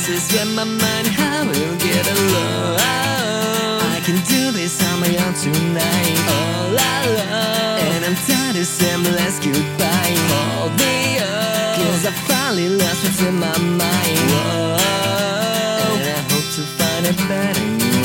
This is where my mind, I will get along. I can do this on my own tonight, all alone. And I'm tired of saying let's goodbye. Hold me up, 'cause I finally lost what's in my mind. Whoa. And I hope to find a better you.